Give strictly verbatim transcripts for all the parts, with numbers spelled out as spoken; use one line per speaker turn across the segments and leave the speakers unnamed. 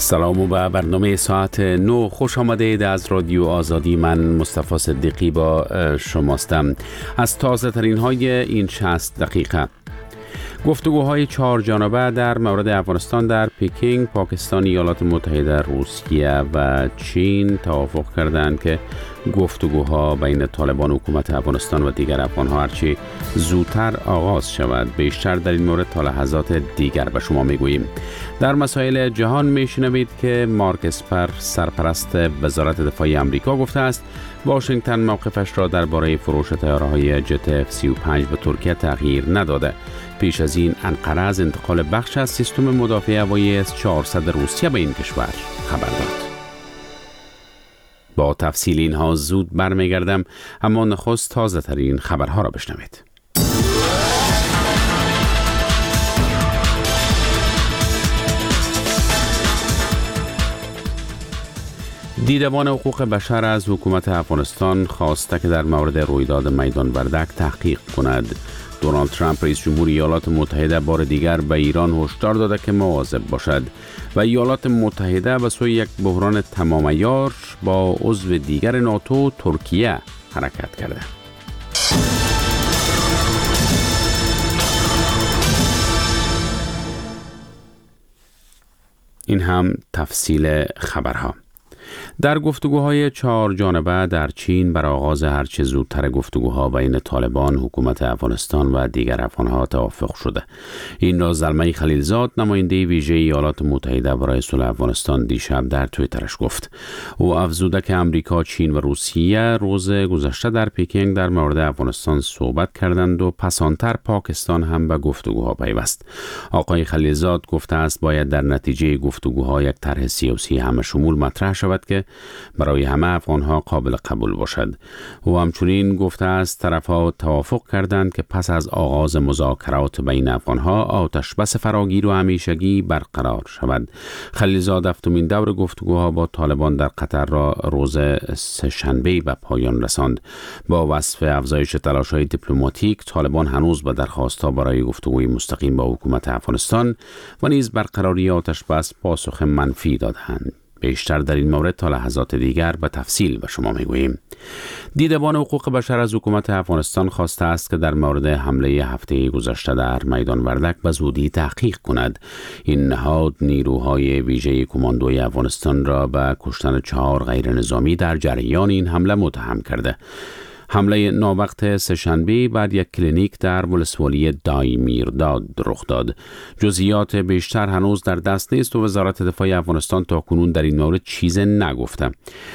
سلام و به برنامه ساعت نو خوش آمدید. از رادیو آزادی من مصطفی صدیقی با شماستم. از تازه ترین های این شصت دقیقه گفتگوهای چهار جانبه در مورد افغانستان در پکینگ، پاکستان، ایالات متحده، روسیه و چین توافق کردند که گفتگوها بین طالبان و حکومت افغانستان و دیگر افغانها هرچی زودتر آغاز شود. بیشتر در این مورد تا لحظات دیگر به شما میگوییم. در مسائل جهان میشنوید که مارک اسپر، سرپرست وزارت دفاع آمریکا، گفته است واشنگتن موقفش را درباره فروش طیاره‌های جت اف سی و پنج به ترکیه تغییر نداده. پیش از این انقره از انتقال بخش از سیستم مدافع هوایی اس چهارصد روسیه به این کشور خبر داد. با تفصیل اینها زود برمیگردم، اما نخست تازه ترین خبرها را بشنوید. دیدبان حقوق بشر از حکومت افغانستان خواسته که در مورد رویداد میدان وردک تحقیق کند. دونالد ترامپ رئیس جمهور ایالات متحده بار دیگر به ایران هشدار داده که مواظب باشد و ایالات متحده به سوی یک بحران تمام عیار با عضو دیگر ناتو ترکیه حرکت کرده. این هم تفصیل خبرها. در گفتگوهای چهار جانبه در چین بر آغاز هرچه زودتر گفتگوها بین طالبان، حکومت افغانستان و دیگر افغانها توافق شده. این را زلمه خلیلزاد، نماینده ویژه ایالات متحده برای صلح افغانستان، دیشب در توییترش گفت. او افزوده که امریکا، چین و روسیه روز گذشته در پکینگ در مورد افغانستان صحبت کردند و پسانتر پاکستان هم به گفتگوها پیوست. آقای خلیلزاد گفته است باید در نتیجه گفتگوها یک طرح سیاسی همه شمول مطرح شود که برای همه افغانها قابل قبول باشد. او همچنین گفته است طرفها توافق کردند که پس از آغاز مذاکرات بین افغانها آتش بس فراگیر و همیشگی برقرار شود. خلیلزاد هفتمین دور گفتگوها با طالبان در قطر را روز سه‌شنبه به پایان رساند. با وصف افزایش تلاش‌های دیپلماتیک، طالبان هنوز به درخواست‌ها برای گفتگوی مستقیم با حکومت افغانستان و نیز برقراری آتش بس پاسخ منفی دادند. بیشتر در این مورد تا لحظات دیگر به تفصیل به شما میگوییم. دیدبان حقوق بشر از حکومت افغانستان خواسته است که در مورد حمله هفته گذشته در میدان وردک به زودی تحقیق کند. این نهاد نیروهای ویژه کماندوی افغانستان را به کشتن چهار غیر نظامی در جریان این حمله متهم کرده. حمله ناوقت سه‌شنبه بعد یک کلینیک در ولسوالی دایمیرداد رخ داد. جزئیات بیشتر هنوز در دست نیست و وزارت دفاع افغانستان تاکنون در این مورد چیز نگفته.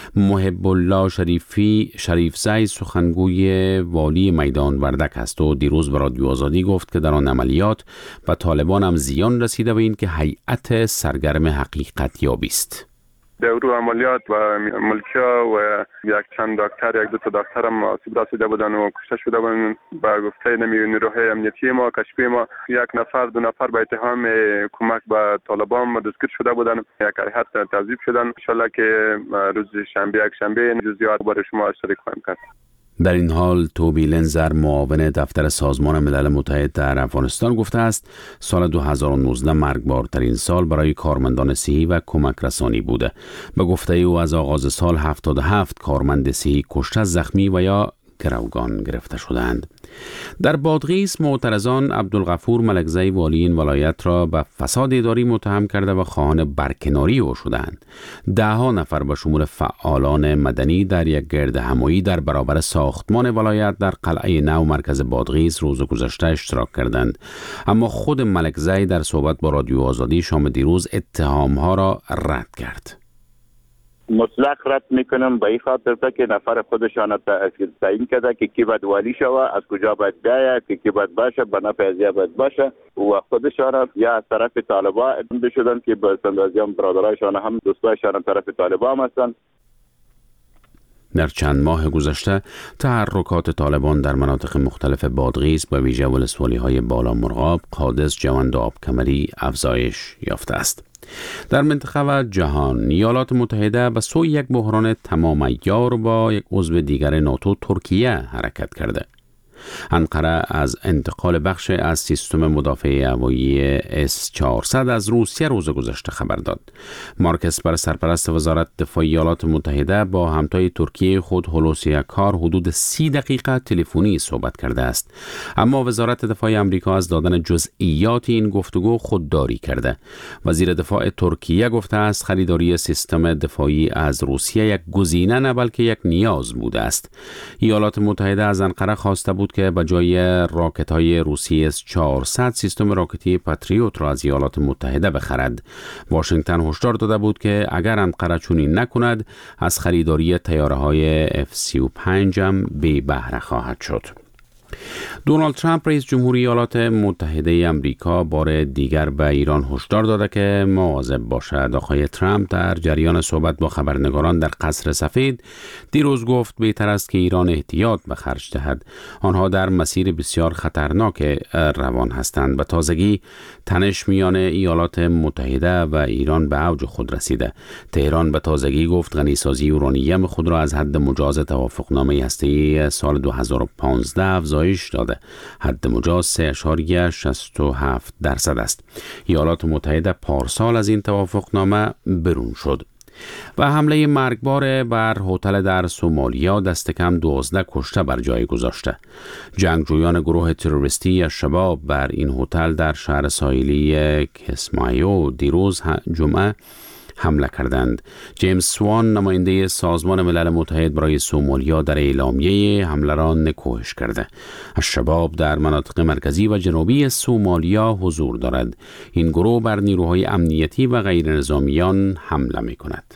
محب الله شریفی شریفزی سخنگوی والی میدان وردک است و دیروز به رادیو آزادی گفت که در آن عملیات به طالبان هم زیان رسیده و این که هیئت سرگرم حقیقت یابی است.
در اون عملیات و ملکیا و یک چند دکتر یک دو تا دکتر هم آسیب رسیده بودن و کشته شده بودن. با گفته نمی نیروهای امنیتی ما کشفی ما یک نفر دو نفر به اتهام کمک به طالبان دستگیر شده بودن. یک هیئت تعذیب شدن. ان شاءالله که روز شنبه یک شنبه جزئیات برای شما اشاره خواهیم کرد.
در این حال توبی لنزر، معاون دفتر سازمان ملل متحد در افغانستان، گفته است سال دو هزار و نوزده مرگبارترین سال برای کارمندان صحی و کمک رسانی بوده. به گفته او از آغاز سال هفتاد و هفت کارمند صحی کشته، زخمی و یا گروگان گرفته شدند. در بادغیس معترضان عبدالغفور ملکزی والی این ولایت را به فساد اداری متهم کرده و خواهان برکناری او شدند. ده ها نفر به شمول فعالان مدنی در یک گرد همایی در برابر ساختمان ولایت در قلعه نو مرکز بادغیس روز گذشته اشتراک کردند، اما خود ملکزی در صحبت با رادیو آزادی شام دیروز اتهامها را رد کرد.
مطلق رد میکنم به این خاطر که نفر خودشان تعیین کرده که کی باید والی شود، از کجا باید بیاید، که کی باید باشه، به نفع ازیا باید باشه و خودشان یا از طرف طالبان ادامه شدن که به اندازه برادرایشان هم دوستایشان طرف طالبان هستند.
در چند ماه گذشته تحرکات طالبان در مناطق مختلف بادغیس به ویژه ولسوالی‌های بالا مرغاب، قادس، جوند و آبکمری افزایش یافته است. در منطقه و جهان، ایالات متحده به سوی یک بحران تمام عیار با یک عضو دیگر ناتو ترکیه حرکت کرده. انقره از انتقال بخش از سیستم مدافع هوایی اس چهارصد از روسیه روز گذشته خبر داد. مارک اسپر، سرپرست وزارت دفاع ایالات متحده، با همتای ترکیه خود هولوسی اکار حدود سی دقیقه تلفنی صحبت کرده است، اما وزارت دفاع آمریکا از دادن جزئیات این گفتگو خودداری کرده. وزیر دفاع ترکیه گفته است خریداری سیستم دفاعی از روسیه یک گزینه نه بلکه یک نیاز بوده است. ایالات متحده از انقره خواسته بود که به جای راکت‌های روسی اس چهارصد سیستم راکتی پاتریوت را از ایالات متحده بخرد. واشنگتن هشدار داده بود که اگر انقره چنین نکند از خریداری طیاره‌های اف سی و پنج هم بی بهره خواهد شد. دونالد ترامپ رئیس جمهوری ایالات متحده آمریکا بار دیگر به ایران هشدار داده که مواظب باشد. آقای ترامپ در جریان صحبت با خبرنگاران در قصر سفید دیروز گفت بهتر است که ایران احتیاط به خرج دهد. آنها در مسیر بسیار خطرناک روان هستند. به تازگی تنش میان ایالات متحده و ایران به اوج خود رسیده. تهران به تازگی گفت غنیسازی یورانیم خود را از حد مجاز توافقنامه هسته‌ای سال دو هزار و پانزده افزایش داده. حد مجاز سه ممیز شصت و هفت درصد است. ایالات متحده پارسال از این توافقنامه برون شد. و حمله مرگبار بر هتل در سومالیا دست کم دوازده کشته بر جای گذاشته. جنگجویان گروه تروریستی الشباب بر این هتل در شهر ساحلی کسمایو دیروز جمعه حمله کردند. جیمز سوان، نماینده سازمان ملل متحد برای سومالیا، در اعلامیه حمله را نکوهش کرده. الشباب در مناطق مرکزی و جنوبی سومالیا حضور دارد. این گروه بر نیروهای امنیتی و غیر نظامیان حمله می کند.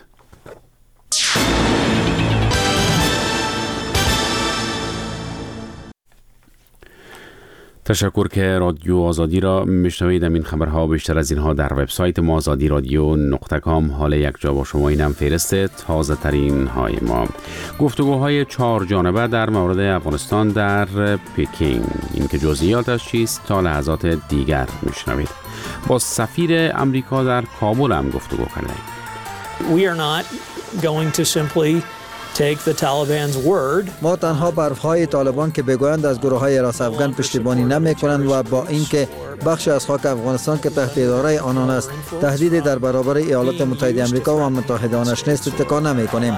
تشکر که رادیو آزادی را میشنوید. این خبرها بیشتر از اینها در وبسایت ما آزادی رادیو نقطه کام. حال یک جا با شما اینم فهرست تازه ترین های ما. گفتگوهای چهار جانبه در مورد افغانستان در پکینگ. این که جزئیاتش چیست تا لحظات دیگر میشنوید. با سفیر امریکا در کابل هم گفتگو کردیم.
We are not going to simply take the Taliban's word.
ما تنها به حرفهای طالبان که بگویند از گروه های راست افغان پشتیبانی نمی کنند و با اینکه بخش از خاک افغانستان که تحت اداره آنان است تهدید در برابر ایالات متحده آمریکا و متحدانش نیست تکان نمی کنیم.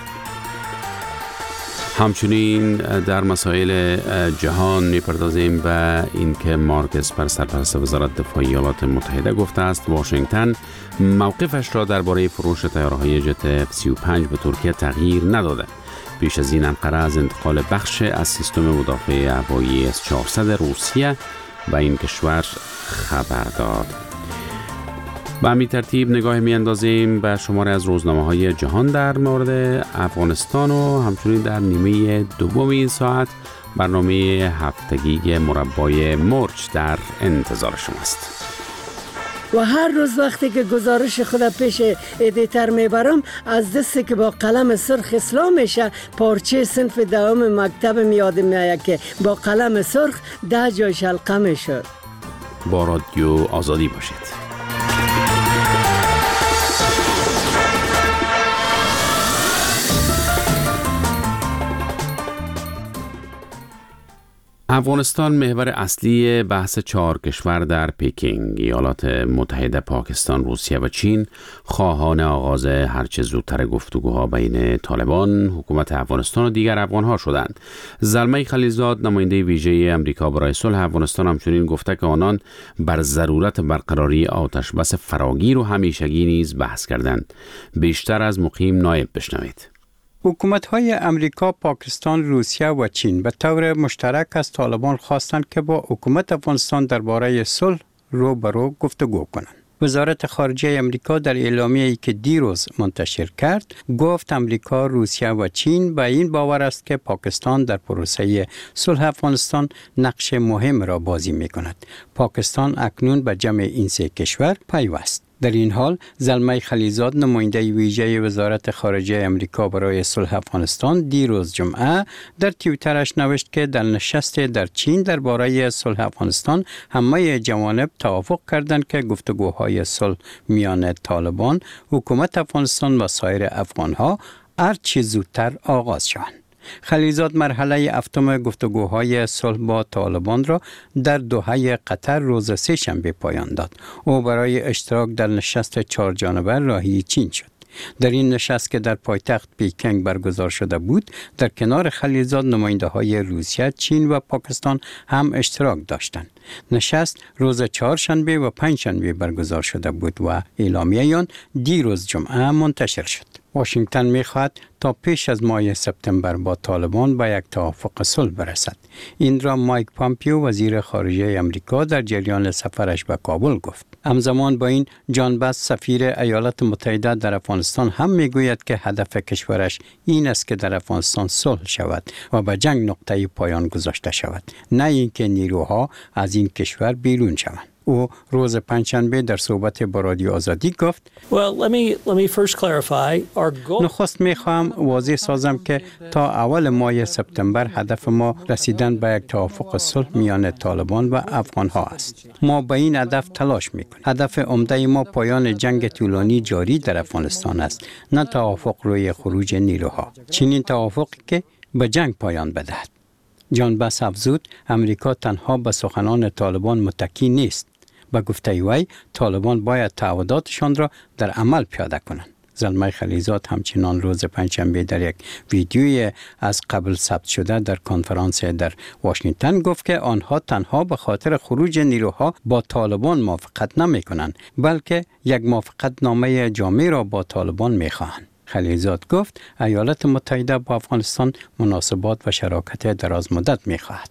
همچنین در مسائل جهان میپردازیم به اینکه مارک اسپر، سرپرست وزارت دفاع ایالات متحده، گفته است واشنگتن موقفش را درباره فروش طیاره‌های جت اف سی و پنج به ترکیه تغییر نداده. پیش از این انقره از انتقال بخش از سیستم مدافع هوایی اس چهارصد روسیه به این کشور خبر داد. به همین ترتیب نگاه می اندازیم به شماره از روزنامه‌های جهان در مورد افغانستان و همچنین در نیمه دوم این ساعت برنامه هفتگی مربای مرچ در انتظار شماست.
و هر روز وقتی که گزارش خود پیش ادیتر میبرم از دستی که با قلم سرخ اصلاح میشه پارچه صنف دوم مکتب یادم میاد که با قلم سرخ ده جای شلقه میشد.
با رادیو آزادی باشید. افغانستان محور اصلی بحث چهار کشور در پکینگ. ایالات متحده، پاکستان، روسیه و چین خواهان آغاز هرچه زودتر گفتگوها بین طالبان، حکومت افغانستان و دیگر افغانها شدند. زلمه خلیلزاد، نماینده ویژه امریکا برای صلح افغانستان، همچنین گفته که آنان بر ضرورت برقراری آتش بس فراگیر و همیشگی نیز بحث کردند. بیشتر از مقیم نایب بشنوید.
حکومت‌های امریکا، پاکستان، روسیه و چین به طور مشترک از طالبان خواستند که با حکومت افغانستان درباره صلح رو به رو گفتگو کنند. وزارت خارجه امریکا در اعلامیه‌ای که دیروز منتشر کرد گفت امریکا، روسیه و چین به این باور است که پاکستان در پروسه صلح افغانستان نقش مهم را بازی می‌کند. پاکستان اکنون به جمع این سه کشور پیوست. در این حال زلمه خلیلزاد، نماینده ویژه وزارت خارجه امریکا برای صلح افغانستان، دیروز جمعه در توییترش نوشت که در نشست در چین درباره صلح افغانستان همه جوانب توافق کردند که گفتگوهای صلح میان طالبان، حکومت افغانستان و سایر افغانها هرچه زودتر آغاز شوند. خلیلزاد مرحله هفتم گفتگوهای صلح با طالبان را در دوحه قطر روز سه شنبه پایان داد. او برای اشتراک در نشست چهار جانبه راهی چین شد. در این نشست که در پایتخت پکینگ برگزار شده بود، در کنار خلیلزاد نماینده های روسیه، چین و پاکستان هم اشتراک داشتند. نشست روز چهارشنبه و پنجشنبه برگزار شده بود و اعلامیه آن دیروز جمعه منتشر شد. واشنگتن می‌خواهد تا پیش از ماه سپتامبر با طالبان به یک توافق صلح برسد. این را مایک پامپیو وزیر خارجه آمریکا در جریان سفرش به کابل گفت. همزمان با این جان باس سفیر ایالات متحده در افغانستان هم میگوید که هدف کشورش این است که در افغانستان صلح شود و به جنگ نقطه پایان گذاشته شود، نه اینکه نیروها از این کشور بیرون شوند. او روز پنجشنبه در صحبت با رادیو آزادی گفت:
Well, let me let me first clarify our goal.
نخست میخواهم واضح سازم که تا اول ماه سپتامبر هدف ما رسیدن به یک توافق صلح میان طالبان و افغان ها است. ما به این هدف تلاش میکنیم. هدف عمده ما پایان جنگ طولانی جاری در افغانستان است، نه توافق روی خروج نیروها. چنین توافقی که به جنگ پایان بدهد. جان باس افزود امریکا تنها به سخنان طالبان متکی نیست. به گفته وی طالبان باید تعهداتشان را در عمل پیاده کنند. زلمه خلیلزاد همچنان روز پنجشنبه در یک ویدیوی از قبل ثبت شده در کنفرانس در واشنگتن گفت که آنها تنها به خاطر خروج نیروها با طالبان موافقت نمی کنند، بلکه یک موافقت نامه جامع را با طالبان می خواهند. خلیلزاد گفت ایالات متحده با افغانستان مناسبات و شراکت دراز مدت می خواهد.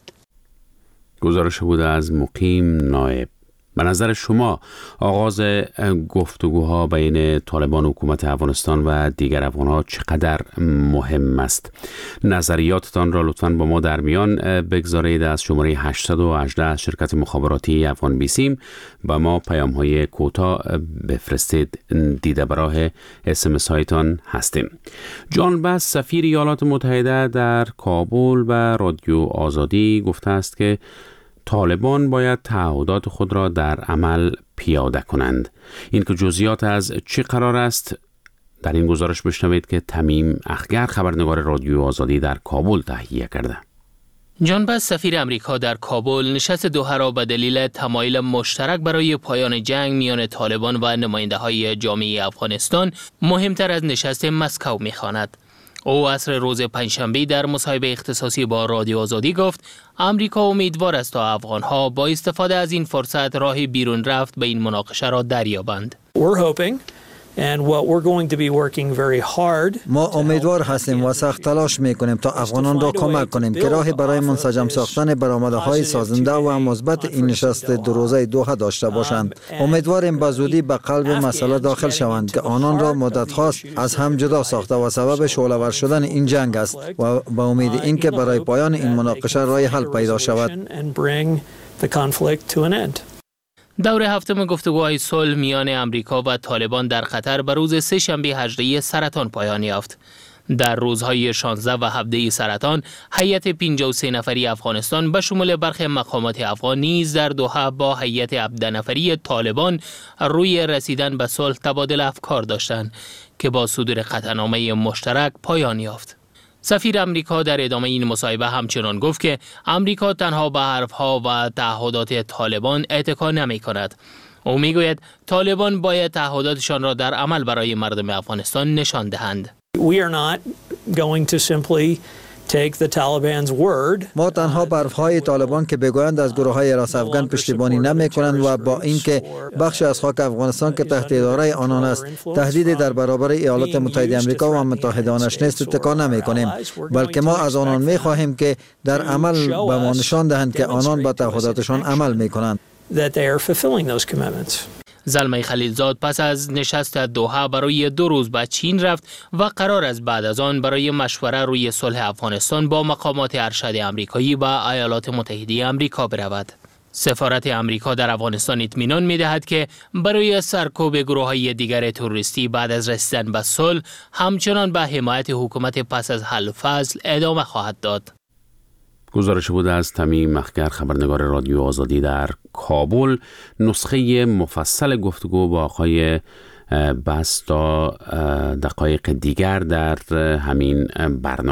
گزارش بوده از مقیم نایب. به نظر شما آغاز گفتگوها بین طالبان و حکومت افغانستان و دیگر افغانها چقدر مهم است؟ نظریاتتان را لطفاً با ما در میان بگذارید. از شماره هشت یک هشت از شرکت مخابراتی افغان بیسیم با ما پیام های کوتاه بفرستید. دیده براه اس ام اس هایتان هستیم. جان باس سفیر ایالات متحده در کابل و رادیو آزادی گفته است که طالبان باید تعهدات خود را در عمل پیاده کنند. این که جزئیات از چی قرار است در این گزارش بشنوید که تمیم اخگر خبرنگار رادیو آزادی در کابل تهیه کرده.
جان باس سفیر امریکا در کابل نشست دوحه را به دلیل تمایل مشترک برای پایان جنگ میان طالبان و نماینده‌های جامعه افغانستان مهمتر از نشست مسکو می‌خواند. او عصر روز پنجشنبه در مصاحبه اختصاصی با رادیو آزادی گفت امریکا امیدوار است تا افغان‌ها با استفاده از این فرصت راه بیرون رفت به این مناقشه را دریابند.
We're hoping and what we're going to be working very hard.
ما امیدوار هستیم و سخت تلاش میکنیم تا افغانان را کمک کنیم که راهی برای منسجم ساختن برآمدهای سازنده و مثبت این نشست دو روزه دوحه داشته باشند. امیدواریم به زودی به قلب مسئله داخل شوند که آنان را مدت هاست از هم جدا ساخته و سبب شعله‌ور شدن این جنگ است و با امید اینکه برای پایان این مناقشه راه حل پیدا شود.
دور هفتم گفتگوهای صلح میان امریکا و طالبان در قطر به روز سه شنبه هجده سرطان پایان یافت. در روزهای شانزده و هفده سرطان، هیئت پنجاه و سه نفری افغانستان به شمول برخی مقامات افغان نیز در دوحه با هیئت هفده نفری طالبان روی رسیدن به صلح تبادل افکار داشتند که با صدور قطعنامه مشترک پایان یافت. سفیر امریکا در ادامه این مصاحبه همچنان گفت که امریکا تنها به حرفها و تعهدات طالبان اتکا نمی کند. او می گوید طالبان باید تعهداتشان را در عمل برای مردم افغانستان نشان دهند.
We are not going to simply take the Taliban's word.
ما تنها به حرفهای طالبان که بگویند از گروه های راست افغان پشتیبانی نمی کنند و با اینکه بخش از خاک افغانستان که تحت اداره آنان است تهدید در برابر ایالات متحده آمریکا و متحدانش نیست اتکا نمی کنیم، بلکه ما از آنان می خواهیم که در عمل به ما نشان دهند که آنان به تعهداتشان عمل می کنند.
That they are fulfilling those commitments.
زلمه خلیلزاد پس از نشست دوحه برای دو روز به چین رفت و قرار است بعد از آن برای مشوره روی صلح افغانستان با مقامات ارشد آمریکایی و ایالات متحده آمریکا برود. سفارت آمریکا در افغانستان اطمینان می‌دهد که برای سرکوب گروه‌های دیگر تروریستی بعد از رسیدن به صلح همچنان به حمایت حکومت پس از حل فصل ادامه خواهد داد.
گزارش بوده از تمیم اخگر خبرنگار رادیو آزادی در کابل. نسخه مفصل گفتگو با آقای باس تا دقایق دیگر در همین برنامه.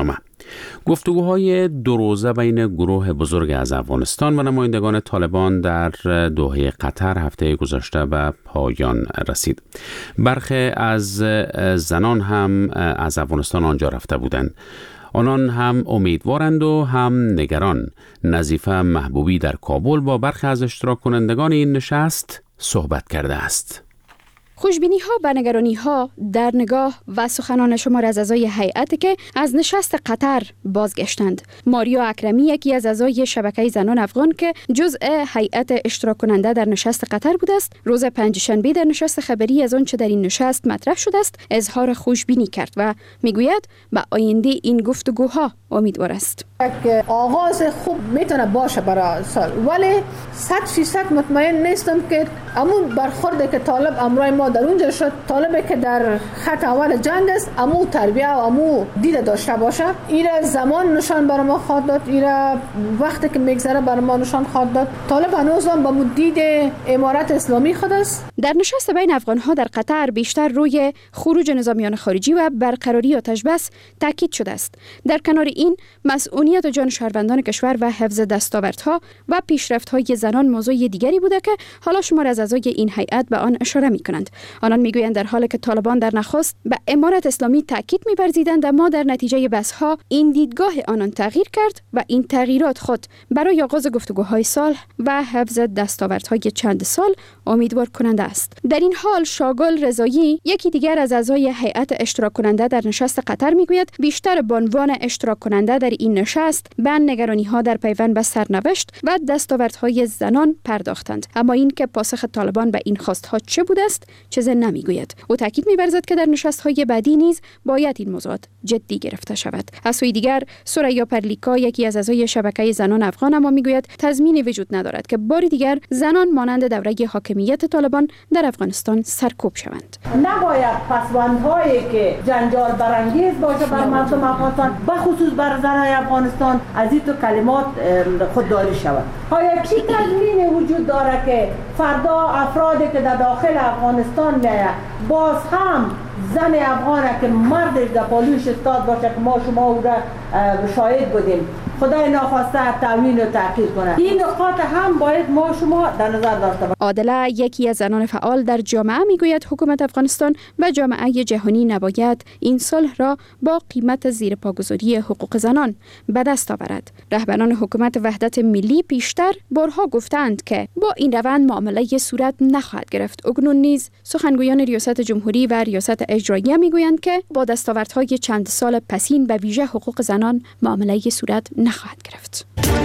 گفتگوهای دو روزه بین گروه بزرگ از افغانستان و نمایندگان طالبان در دوحه قطر هفته گذشته به پایان رسید. برخی از زنان هم از افغانستان آنجا رفته بودند. آنان هم امیدوارند و هم نگران. نظیفه محبوبی در کابل با برخی از اشتراک کنندگان این نشست صحبت کرده است.
خوشبینی ها و نگرانی ها در نگاه و سخنان شمار از اعضای هیئت که از نشست قطر بازگشتند. ماریا اکرمی یکی از اعضای شبکه زنان افغان که جزء هیئت اشتراک کننده در نشست قطر بود است، روز پنجشنبه در نشست خبری از آنچه در این نشست مطرح شده است اظهار خوشبینی کرد و میگوید به آینده این گفتگوها امیدوار است.
یک آغاز خوب میتونه باشه برای سال، ولی صد فیصد مطمئن نیستم که همون برخورد که طالب امروز ما در اونجا شد، طالبی که در خط اول جنگ است، امو تربیه و امو دید داشته باشه. ایره زمان نشان بر ما خواهد داد، ایره وقتی که میگذره بر ما نشان خواهد داد. طالب هنوز هم با دید امارت اسلامی خود است.
در نشست بین افغان‌ها در قطر بیشتر روی خروج نظامیان خارجی و برقراری آتش بس تاکید شده است. در کنار این مسئولیت جان شهروندان کشور و حفظ دستاوردها و پیشرفت‌های زنان موضوع دیگری بوده که حالا شمار از اعضای این هیئت به آن اشاره می‌کنند. آنان میگویند در حالی که طالبان در نخست به امارت اسلامی تاکید می‌ورزیدند، اما در نتیجه بحث‌ها این دیدگاه آنان تغییر کرد و این تغییرات خود برای آغاز گفتگوهای صلح و حفظ دستاوردهای چند سال امیدوار کننده است. در این حال شاگل رضایی یکی دیگر از اعضای هیئت اشتراک کننده در نشست قطر میگوید بیشتر به عنوان اشتراک کننده در این نشست به نگرانی‌ها در پیوند به سرنوشت و دستاوردهای زنان پرداختند، اما این که پاسخ طالبان به این خواست‌ها چه بوده است چیزی نمیگوید. او تاکید می‌ورزد که در نشست‌های بعدی نیز باید این موضوعات جدی گرفته شود. از سوی دیگر سوریا پرلیکا یکی از اعضای شبکه زنان افغان اما میگوید تضمینی وجود ندارد که بار دیگر زنان مانند دوره حاکمیت طالبان در افغانستان سرکوب شوند.
نباید پسوندهایی که جنجال برانگیز باشه بر مردم افغانستان به خصوص بر زنان افغانستان از این تو کلمات خودداری شود. آیا چی تضمینی وجود داره که فردا افرادی که در داخل افغانستان میآید باز هم زن افغانه که مردش در پالوش استاد باشه که ما شما او را شاهد بودیم، خدای ناخواسته تأمین و تحقیق کنه. این نقاط هم باید ما شما در نظر داشته باشیم.
عادله یکی از زنان فعال در جامعه میگوید حکومت افغانستان و جامعه جهانی نباید این صلح را با قیمت زیر پاگذاری حقوق زنان به دست آورد. رهبران حکومت وحدت ملی پیشتر بارها گفتند که با این روند معامله صورت نخواهد گرفت. اکنون نیز سخنگویان ریاست جمهوری و ریاست اجراییه میگویند که با دستاوردهای چند سال پسین به ویژه حقوق زنان معامله صورت نخواهد گرفت.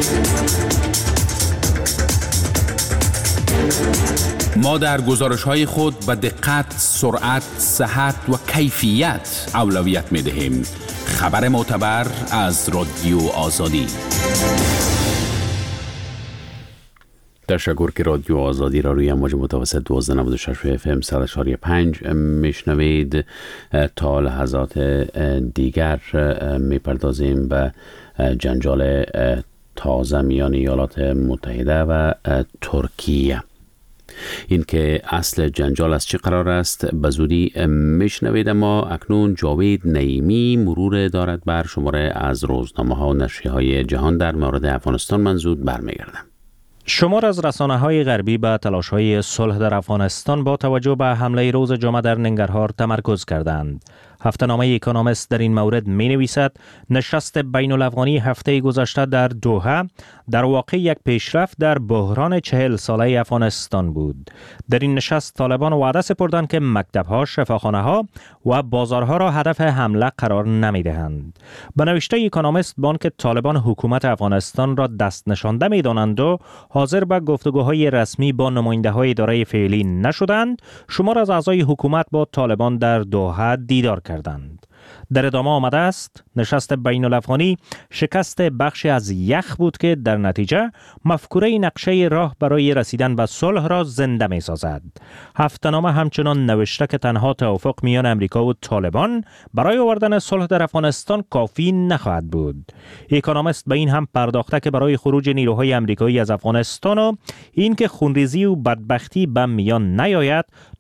ما در گزارش‌های خود به دقت، سرعت، صحت و کیفیت اولویت می‌دهیم. خبر معتبر از رادیو آزادی. تشکر که رادیو آزادی را روی موج متوسط دوازده نود و شش اف ام صد و چهار و پنج میشنوید. تا لحظات دیگر میپردازیم به جنجال تازه میان ایالات متحده و ترکیه. این که اصل جنجال از چه قرار است به زودی میشنوید، اما اکنون جاوید نعیمی مرور دارد بر شماره از روزنامه ها و نشریه های جهان در مورد افغانستان. من زود برمیگردم.
شمار از رسانه‌های غربی به تلاش‌های صلح در افغانستان با توجه به حمله روز جمعه در ننگرهار تمرکز کردند. هفته‌نامه اکونومیست در این مورد می‌نویسد نشست بین‌الافغانی هفته گذشته در دوحه در واقع یک پیشرفت در بحران چهل ساله افغانستان بود. در این نشست طالبان وعده سپردند که مکتب‌ها، شفاخانه‌ها و بازارها را هدف حمله قرار نمی‌دهند. به نوشته اکونومیست بانک طالبان حکومت افغانستان را دست نشانده می‌دانند و حاضر به گفتگوهای رسمی با نماینده‌های اداره فعلی نشدند. شمار از اعضای حکومت با طالبان در دوحه دیدار کردند. در ادامه آمده است نشست بین الافغانی شکست بخشی از یخ بود که در نتیجه مفکوره نقشه راه برای رسیدن به صلح را زنده می سازد. هفته‌نامه همچنان نوشته که تنها توافق میان امریکا و طالبان برای آوردن صلح در افغانستان کافی نخواهد بود. اکونومیست به این هم پرداخته که برای خروج نیروهای امریکایی از افغانستان و این که خونریزی و بدبختی به میان نیاید،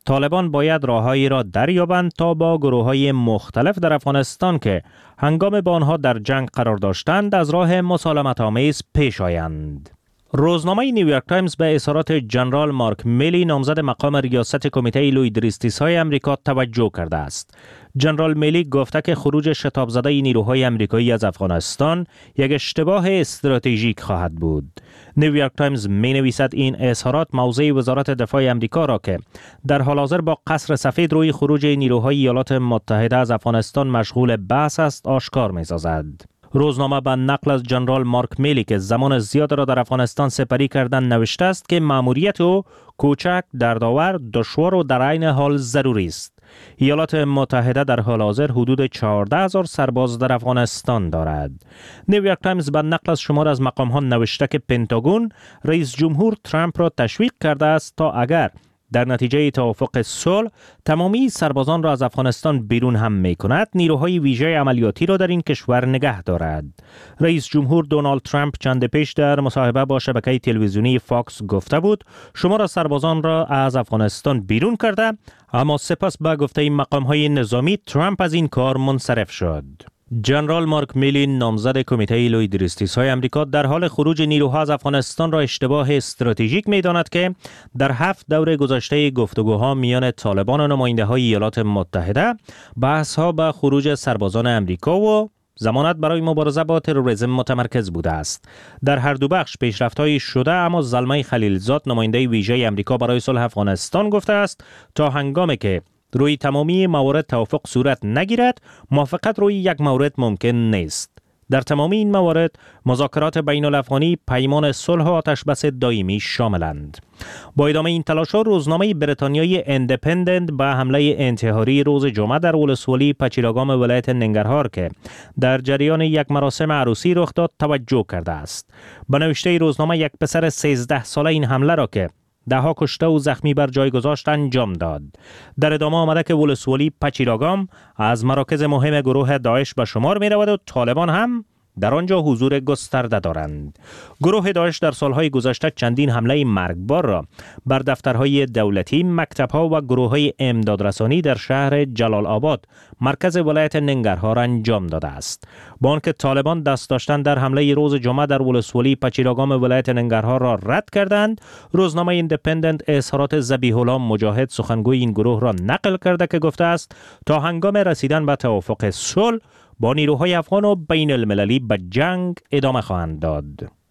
طالبان باید راههایی را دریابند تا با گروه‌های مختلف در افغانستان که هنگام با آنها در جنگ قرار داشتند از راه مسالمت‌آمیز پیش آیند. روزنامه نیویورک تایمز به اظهارات جنرال مارک میلی نامزد مقام ریاست کمیته لویدریستیس‌های آمریکا توجه کرده است. جنرال میلی گفته که خروج شتاب زده نیروهای آمریکایی از افغانستان یک اشتباه استراتژیک خواهد بود. نیویورک تایمز می نویسد این اظهارات موضع وزارت دفاع آمریکا را که در حال حاضر با قصر سفید روی خروج نیروهای ایالات متحده از افغانستان مشغول بحث است آشکار می سازد. روزنامه به نقل از جنرال مارک میلی که زمان زیاد را در افغانستان سپری کردن نوشته است که مأموریت او کوچک، دردآور، دشوار و در عین حال ضروری است. ایالات متحده در حال حاضر حدود چهارده هزار سرباز در افغانستان دارد. نیویورک تایمز به نقل از شمار از مقام‌ها نوشته که پنتاگون رئیس جمهور ترامپ را تشویق کرده است تا اگر در نتیجه توافق صلح تمامی سربازان را از افغانستان بیرون هم می کند، نیروهای ویژه عملیاتی را در این کشور نگه دارد. رئیس جمهور دونالد ترامپ چند پیش در مصاحبه با شبکه تلویزیونی فاکس گفته بود شمار از سربازان را از افغانستان بیرون کرده، اما سپس به گفته مقام‌های نظامی ترامپ از این کار منصرف شد. جنرال مارک میلی نامزد کمیته لویدریستیس‌های آمریکا در حال خروج نیروها از افغانستان را اشتباه استراتژیک می‌داند که در هفت دور گذشته گفتگوها میان طالبان و نماینده‌های ایالات متحده بحث‌ها به خروج سربازان آمریکا و ضمانت برای مبارزه با تروریسم متمرکز بوده است. در هر دو بخش پیشرفت‌هایی شده، اما زلمه خلیلزاد نماینده ویژه آمریکا برای صلح افغانستان گفته است تا هنگامی که روی تمامی موارد توافق صورت نگیرد، موافقت روی یک مورد ممکن نیست. در تمامی این موارد مذاکرات بین الافغانی، پیمان صلح و آتشبس دائمی شاملند. با ادامه این تلاش‌ها روزنامه بریتانیایی ایندیپندنت به حمله انتحاری روز جمعه در ولسوالی پچیراگام ولایت ننگرهار که در جریان یک مراسم عروسی رخ داد توجه کرده است. به نوشته روزنامه یک پسر سیزده ساله این حمله را که ده ها کشته و زخمی بر جای گذاشت انجام داد. در ادامه آمده که ولسوالی پچیراگام از مراکز مهم گروه داعش به شمار می رود و طالبان هم در آنجا حضور گسترده دارند. گروه داعش در سالهای گذشته چندین حمله مرگبار را بر دفترهای دولتی، مکتبها و گروههای امدادرسانی در شهر جلال آباد، مرکز ولایت ننگرهار انجام داده است. با آنکه طالبان دست داشتن در حمله روز جمعه در ولسوالی پچیراگام ولایت ننگرهار را رد کردند، روزنامه ایندیپندنت اظهارات ذبیح الله مجاهد سخنگوی این گروه را نقل کرده که گفته است تا هنگام رسیدن به توافق صلح با نیروهای افغان و بین المللی به جنگ ادامه خواهند داد.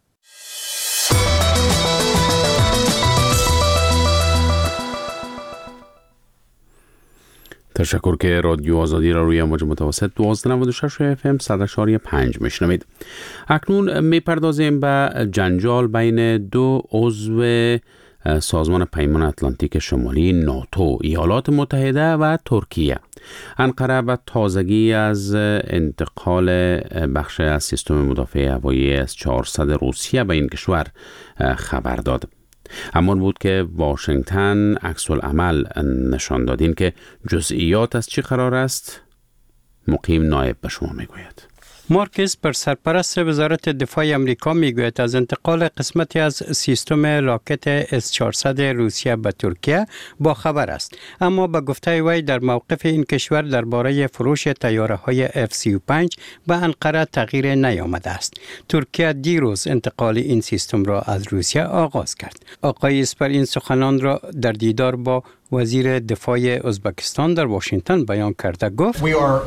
تشکر که رادیو آزادی را روی موج متوسط دوازده نود و شش اف ام صد و شش و پنج میشنوید. اکنون میپردازیم به جنجال بین دو عضو سازمان پیمان اتلانتیک شمالی ناتو، ایالات متحده و ترکیه. انقره به تازگی از انتقال بخش از سیستم مدافع هوایی اس چهارصد روسیه به این کشور خبر داد. اما بود که واشنگتن عکس العمل نشان داد. این که جزئیات از چی قرار است مقیم نایب به شما میگوید.
مارکس پر سرپرست وزارت دفاع امریکا میگوید از انتقال قسمتی از سیستم راکت اس چهارصد روسیه به ترکیه با خبر است، اما به گفته وی در موقف این کشور درباره فروش طیاره های اف سی و پنج به انقره تغییر نیامده است. ترکیه دیروز انتقال این سیستم را از روسیه آغاز کرد. آقای اسپر این سخنان را در دیدار با وزیر دفاع ازبکستان در واشنگتن بیان کرده گفت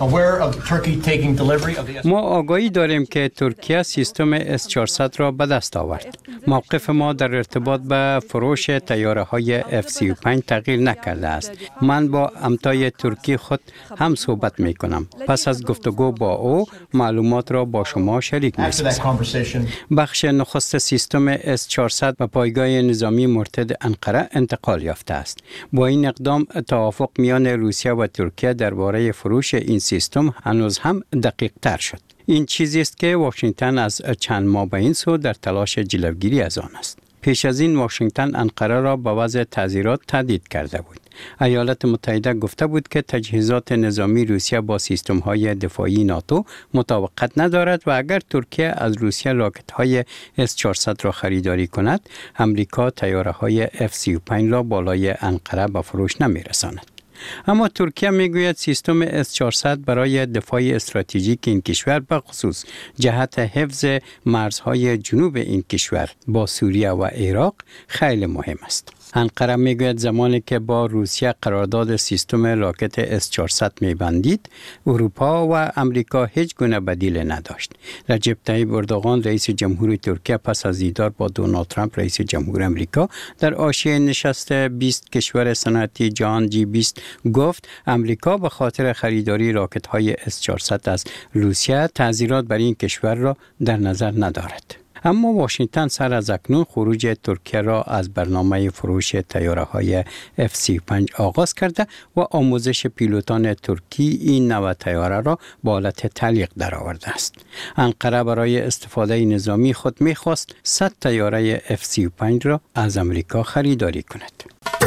ما آگاهی داریم که ترکیه سیستم اس چهارصد را به دست آورد. موقف ما در ارتباط به فروش طیاره های اف سی و پنج تغییر نکرده است. من با همتای ترکی خود هم صحبت می کنم. پس از گفتگو با او معلومات را با شما شریک می سازم. بخش نخست سیستم اس چهارصد به پایگاه نظامی مرتد انقره انتقال یافته است. با این اقدام توافق میان روسیه و ترکیه درباره فروش این سیستم هنوز هم دقیق تر شد. این چیزی است که واشنگتن از چند ماه به این سو در تلاش جلوگیری از آن است. پیش از این واشنگتن انقره را به وضع تعزیرات تهدید کرده بود. ایالات متحده گفته بود که تجهیزات نظامی روسیه با سیستم‌های دفاعی ناتو مطابقت ندارد و اگر ترکیه از روسیه راکت‌های اس چهارصد را خریداری کند، امریکا طیاره‌های اف سی و پنج را بالای انقره به فروش نمی‌رساند. اما ترکیه میگوید سیستم اس چهارصد برای دفاع استراتژیک این کشور به خصوص جهت حفظ مرزهای جنوب این کشور با سوریه و عراق خیلی مهم است. انقره میگوید زمانی که با روسیه قرارداد سیستم راکت اس چهارصد میبندید، اروپا و امریکا هیچ گونه بدیل نداشت. رجب طیب اردوغان رئیس جمهور ترکیه پس از دیدار با دونالد ترامپ رئیس جمهور امریکا در حاشیه نشست بیست کشور صنعتی جهان جی بیست گفت امریکا به خاطر خریداری راکت های اس چهارصد از روسیه تعذیرات بر این کشور را در نظر ندارد. اما واشنگتن سر از اکنون خروج ترکیه را از برنامه فروش طیاره‌های اف سی و پنج آغاز کرده و آموزش پیلوتان ترکی این نوع طیاره را به حالت تعلیق درآورده است. انقره برای استفاده نظامی خود می‌خواست صد طیاره اف سی و پنج را از امریکا خریداری کند.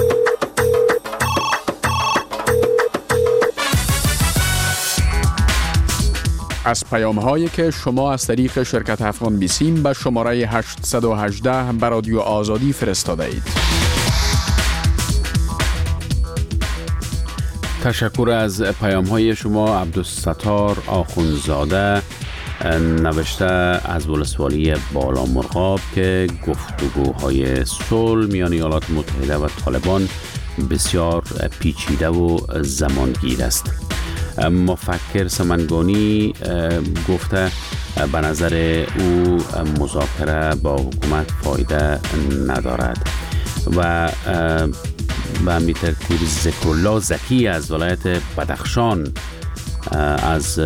از پیام هایی که شما از طریق شرکت افغان بیسیم به شماره هشت یک هشت به رادیو آزادی فرستاده اید.
تشکر از پیام های شما. عبدالستار آخونزاده نوشته از ولسوالی بالا مرغاب که گفتگوهای صلح میان ایالات متحده و طالبان بسیار پیچیده و زمانگیر است. مفکر سمنگانی گفته به نظر او مذاکره با حکومت فایده ندارد و به همین ترتیب ذکرالله زکی از ولایت بدخشان از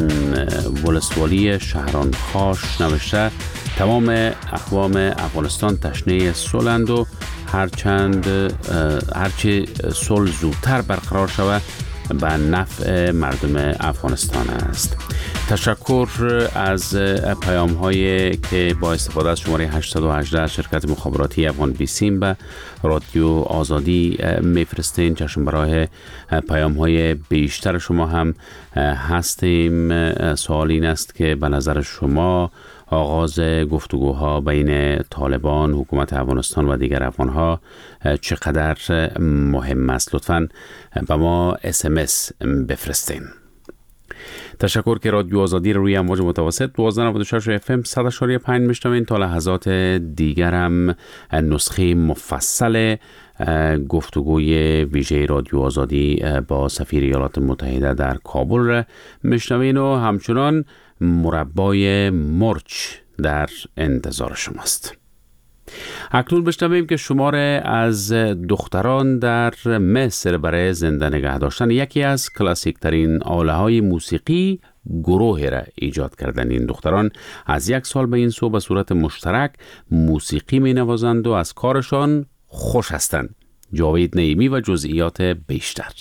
ولسوالی شهرانخاش نوشته تمام اقوام افغانستان تشنه صلح‌اند و هرچند هرچی صلح زودتر برقرار شود به نفع مردم افغانستان است. تشکر از پیام هایی که با استفاده از شماره هشت یک هشت شرکت مخابراتی افغان بیسیم به رادیو آزادی میفرستین. چشم برای پیام های بیشتر شما هم هستیم. سوال این است که به نظر شما آغاز گفتگوها بین طالبان، حکومت افغانستان و دیگر افغانها چقدر مهم است؟ لطفاً به ما اس ام اس بفرستین. تشکر که رادیو آزادی روی امواج متوسط دوازده نود و شش اف ام صد و پنج میشنوین. تا لحظات دیگر هم نسخه مفصل گفتگوی ویژه رادیو آزادی با سفیر ایالات متحده در کابل را میشنوین و همچنان مربای مرچ در انتظار شماست. اکنون بشنویم که شماره از دختران در مصر برای زنده نگه داشتن یکی از کلاسیک ترین آله های موسیقی گروه را ایجاد کردن. این دختران از یک سال به این سو به صورت مشترک موسیقی می نوازند و از کارشان خوش هستند. جاوید نعیمی و جزئیات بیشتر.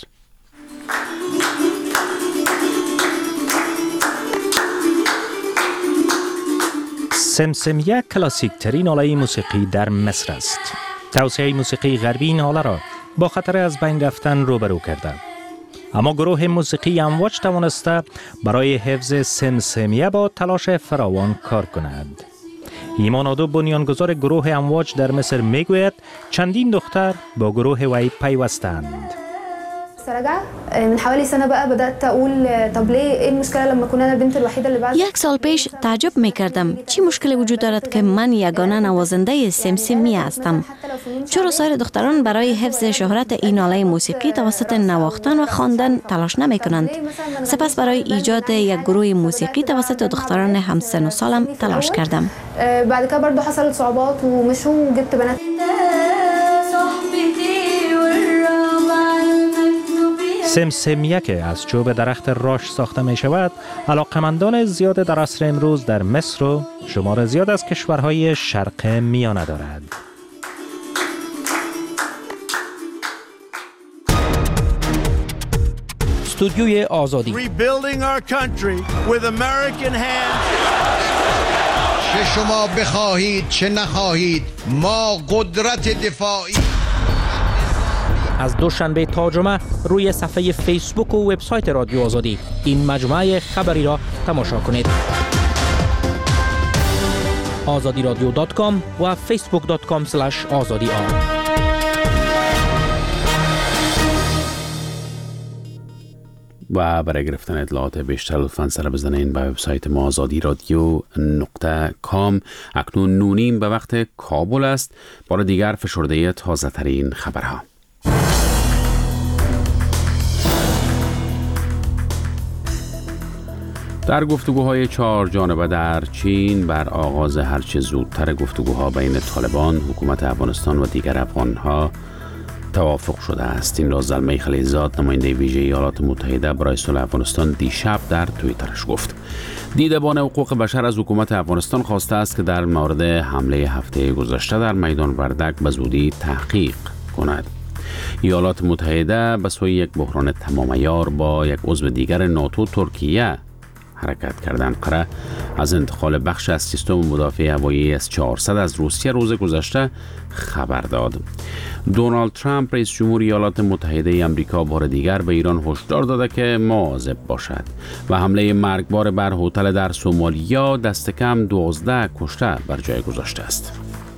سمسمیه کلاسیک ترین آله موسیقی در مصر است. توسعه موسیقی غربی این آله را با خطر از بین رفتن روبرو کرده. اما گروه موسیقی امواج توانسته برای حفظ سمسمیه با تلاش فراوان کار کند. ایمان آدو بنیانگذار گروه امواج در مصر میگوید چندین دختر با گروه وی پیوستند.
من حوالي سنه بقى بدات اقول طب ليه ايه المشكله لما كنا انا البنت الوحيده اللي بعد
یک سال پیش تعجب میکردم چی مشکلی وجود دارد که من یگانه نوازنده سمسمی هستم. چرا سایر دختران برای حفظ شهرت این آله موسیقی توسط نواختن و خواندن تلاش نمیکنند؟ سپس برای ایجاد یک گروه موسیقی توسط دختران همسن و سالم تلاش کردم.
بعد که برضه حصلت صعوبات ومشوا جبت بنات.
سمسمیه که از چوب درخت راش ساخته می شود، علاقمندان زیاد در عصر امروز در مصر و شمار زیاد از کشورهای شرق میانه دارد.
استودیوی آزادی.
Rebuilding our country with American hands.
چه شما بخواهید چه نخواهید ما قدرت دفاعی
از دوشنبه تا جمعه روی صفحه فیسبوک و وبسایت رادیو آزادی این مجموعه خبری را تماشا کنید. آزادی رادیو دات کام و فیسبوک دات کام اسلش آزادی آر.
و برای گرفتن اطلاعات بیشتر لطفاً سر بزنین به وبسایت ما آزادی رادیو نقطه کام. اکنون نونیم به وقت کابل است. بار دیگر فشرده تازه ترین خبرها. در گفتگوهای چهار جانبه در چین بر آغاز هرچه زودتر گفتگوها بین طالبان، حکومت افغانستان و دیگر افغانها توافق شده است. این را زلمه خلیلزاد، نماینده ویژه ایالات متحده برای صلح افغانستان، دیشب در توییترش گفت. دیدبان حقوق بشر از حکومت افغانستان خواسته است که در مورد حمله هفته گذشته در میدان وردک به زودی تحقیق کند. ایالات متحده به سوی یک بحران تمام عیار با یک عضو دیگر ناتو، ترکیه، حرکت کردن. قره از انتقال بخش از سیستم مدافع هوایی اس چهارصد از روسیه روز گذشته خبر داد. دونالد ترامپ رئیس جمهور ایالات متحده آمریکا بار دیگر به ایران هشدار داده که مواظب باشد و حمله مرگبار بر هتل در سومالیا دست کم دوازده کشته بر جای گذاشته است.